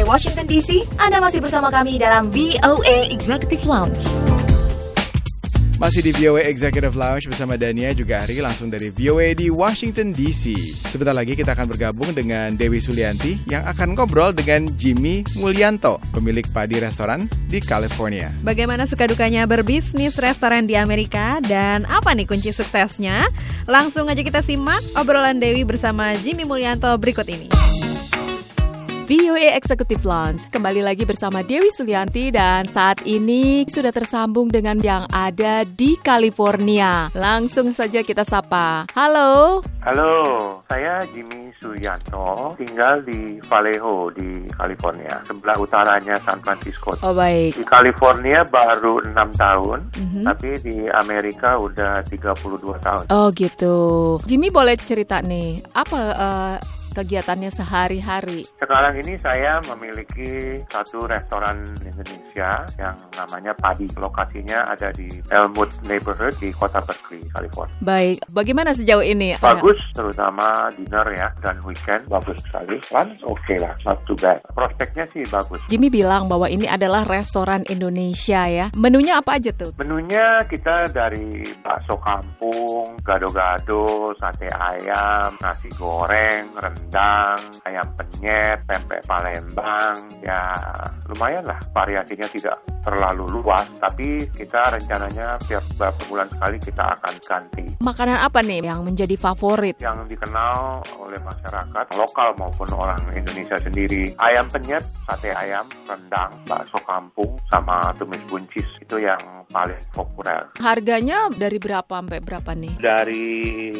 Washington DC, Anda masih bersama kami dalam VOA Executive Lounge. Masih di VOA Executive Lounge bersama Dania juga Ari langsung dari VOA di Washington DC. Sebentar lagi kita akan bergabung dengan Dewi Sulianti yang akan ngobrol dengan Jimmy Mulyanto, pemilik Padi Restoran di California. Bagaimana suka dukanya berbisnis restoran di Amerika dan apa nih kunci suksesnya? Langsung aja kita simak obrolan Dewi bersama Jimmy Mulyanto berikut ini. VOA Executive Lounge, kembali lagi bersama Dewi Sulianti dan saat ini sudah tersambung dengan yang ada di California. Langsung saja kita sapa. Halo. Halo, saya Jimmy Suyanto, tinggal di Vallejo di California, sebelah utaranya San Francisco. Oh baik. Di California baru 6 tahun, tapi di Amerika udah 32 tahun. Oh gitu. Jimmy boleh cerita nih, apa kegiatannya sehari-hari? Sekarang ini saya memiliki satu restoran Indonesia yang namanya Padi. Lokasinya ada di Elmwood Neighborhood di kota Berkeley, California. Baik, bagaimana sejauh ini? Bagus, terutama dinner ya, dan weekend bagus sekali. Lunch oke lah, not too bad. Prospeknya sih bagus. Jimmy bilang bahwa ini adalah restoran Indonesia ya. Menunya apa aja tuh? Menunya kita dari bakso kampung, gado-gado, sate ayam, nasi goreng, rendang, ayam penyet, pempek Palembang. Ya lumayan lah, variasinya tidak terlalu luas, tapi kita rencananya tiap beberapa bulan sekali kita akan ganti. Makanan apa nih yang menjadi favorit? Yang dikenal oleh masyarakat lokal maupun orang Indonesia sendiri. Ayam penyet, sate ayam, rendang, bakso kampung, sama tumis buncis. Itu yang paling populer. Harganya dari berapa sampai berapa nih? Dari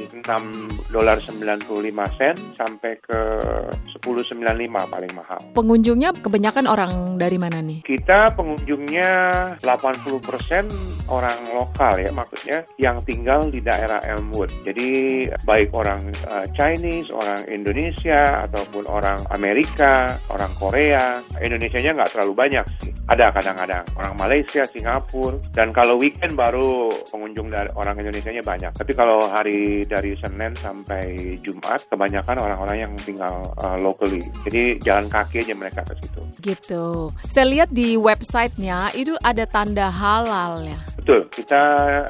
$6.95 sampai ke $10.95 paling mahal. Pengunjungnya kebanyakan orang dari mana nih? Kita pengunjungnya 80% orang lokal ya, maksudnya yang tinggal di daerah Elmwood. Jadi baik orang Chinese, orang Indonesia, ataupun orang Amerika, orang Korea. Indonesianya nggak terlalu banyak sih. Ada kadang-kadang orang Malaysia, Singapura, dan kalau weekend baru pengunjung dari orang Indonesianya banyak. Tapi kalau hari dari Senin sampai Jumat, kebanyakan orang-orang yang tinggal locally. Jadi jalan kaki aja mereka ke situ. Gitu. Saya lihat di websitenya itu ada tanda halal ya. Betul, kita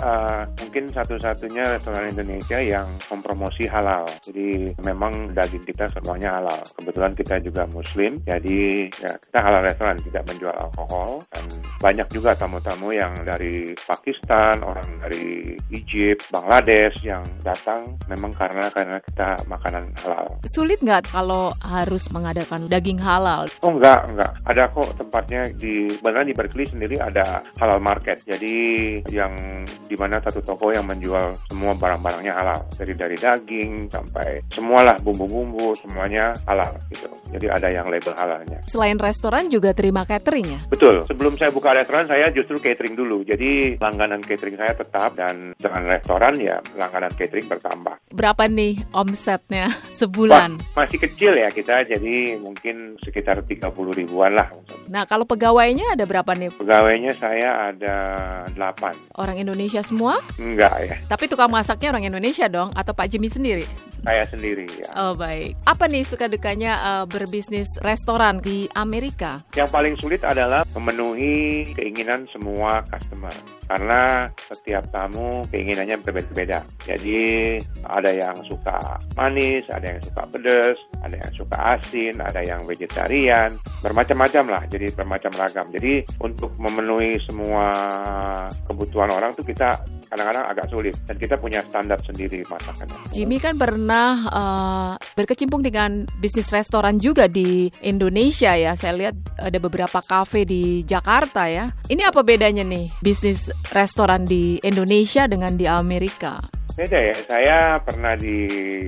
mungkin satu-satunya restoran Indonesia yang mempromosi halal. Jadi memang daging kita semuanya halal. Kebetulan kita juga Muslim, jadi ya, kita halal restoran, tidak menjual alkohol. Dan banyak juga tamu-tamu yang dari Pakistan, orang dari Egypt, Bangladesh yang datang memang karena kita makanan halal. Sulit nggak kalau harus mengadakan daging halal? Oh enggak. Ada kok tempatnya beneran di Berkeley sendiri ada halal market. Jadi yang dimana satu toko yang menjual semua barang-barangnya halal, dari daging sampai semualah bumbu-bumbu semuanya halal gitu. Jadi ada yang label halalnya. Selain restoran juga terima catering ya? Betul. Sebelum saya buka restoran saya justru catering dulu. Jadi langganan catering saya tetap, dan dengan restoran ya langganan catering bertambah. Berapa nih omsetnya sebulan? Masih kecil ya kita, jadi mungkin sekitar 30 ribuan lah. Nah kalau pegawainya ada berapa nih? Pegawainya saya ada 8. Orang Indonesia semua? Enggak ya. Tapi tukang masaknya orang Indonesia dong? Atau Pak Jimmy sendiri? Saya sendiri ya. Oh baik. Apa nih suka dukanya berbisnis restoran di Amerika? Yang paling sulit adalah memenuhi keinginan semua customer. Karena setiap tamu keinginannya berbeda-beda. Jadi ada yang suka manis, ada yang suka pedas, ada yang suka asin, ada yang vegetarian. Bermacam-macam lah, jadi bermacam ragam. Jadi untuk memenuhi semua kebutuhan orang tuh kita kadang-kadang agak sulit. Dan kita punya standar sendiri masakannya. Jimmy kan pernah berkecimpung dengan bisnis restoran juga di Indonesia ya. Saya lihat ada beberapa kafe di Jakarta ya. Ini apa bedanya nih bisnis restoran di Indonesia dengan di Amerika? Beda ya, saya pernah di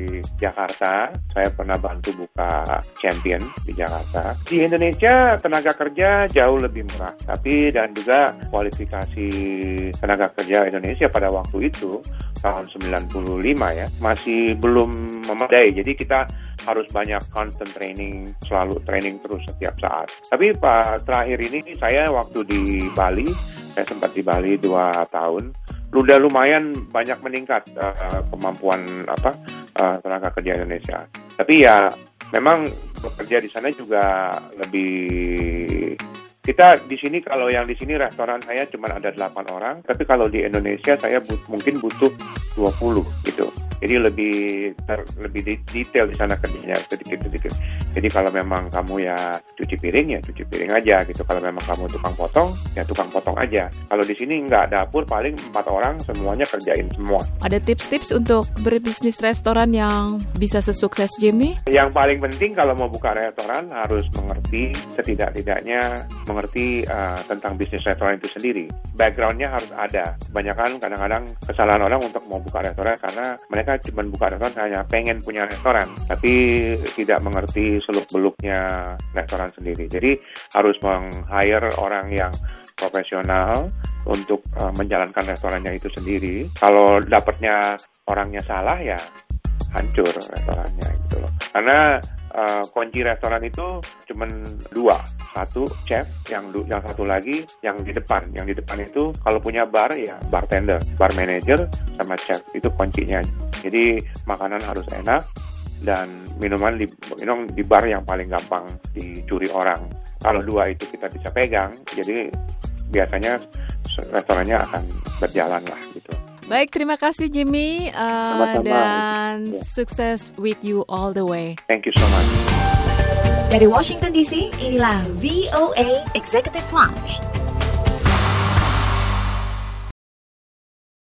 Jakarta, saya pernah bantu buka Champion di Jakarta. Di Indonesia tenaga kerja jauh lebih murah, tapi dan juga kualifikasi tenaga kerja Indonesia pada waktu itu, tahun 95 ya, masih belum memadai. Jadi kita harus banyak constant training, selalu training terus setiap saat. Tapi terakhir ini saya waktu di Bali, saya sempat di Bali 2 tahun, udah lumayan banyak meningkat kemampuan tenaga kerja Indonesia. Tapi ya memang bekerja di sana juga lebih. Kita di sini, kalau yang di sini restoran saya cuma ada 8 orang, tapi kalau di Indonesia saya mungkin butuh 20 gitu. Jadi lebih detail di sana kerjanya sedikit-sedikit. Jadi kalau memang kamu ya cuci piring aja gitu. Kalau memang kamu tukang potong aja. Kalau di sini nggak, dapur paling 4 orang semuanya kerjain semua. Ada tips-tips untuk berbisnis restoran yang bisa sesukses Jimmy? Yang paling penting kalau mau buka restoran harus mengerti, setidak-tidaknya mengerti tentang bisnis restoran itu sendiri. Background-nya harus ada. Kebanyakan kadang-kadang kesalahan orang untuk mau buka restoran karena mereka cuma buka restoran hanya pengen punya restoran, tapi tidak mengerti seluk-beluknya restoran sendiri. Jadi harus meng-hire orang yang profesional untuk menjalankan restorannya itu sendiri. Kalau dapatnya orangnya salah ya hancur restorannya gitu loh. Karena kunci restoran itu cuma 2, satu chef, yang satu lagi yang di depan. Yang di depan itu kalau punya bar ya bartender, bar manager sama chef, itu kuncinya. Jadi makanan harus enak dan minuman di bar yang paling gampang dicuri orang. Kalau 2 itu kita bisa pegang, jadi biasanya restorannya akan berjalan lah gitu. Baik, terima kasih Jimmy, dan sukses with you all the way. Thank you so much. Dari Washington DC, inilah VOA Executive Lounge.